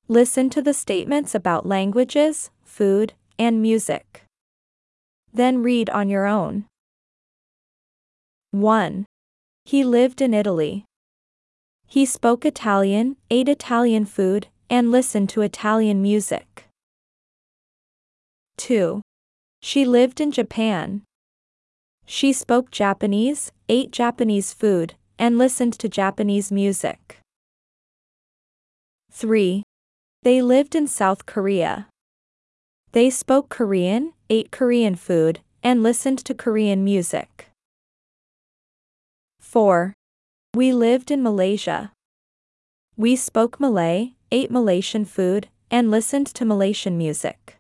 Listen to the statements about languages, food, and music. Then read on your own. 1. He lived in Italy. He spoke Italian, ate Italian food, and listened to Italian music. 2. She lived in Japan. She spoke Japanese, ate Japanese food, and listened to Japanese music. 3. They lived in South Korea. They spoke Korean, ate Korean food, and listened to Korean music. 4. We lived in Malaysia. We spoke Malay, ate Malaysian food, and listened to Malaysian music.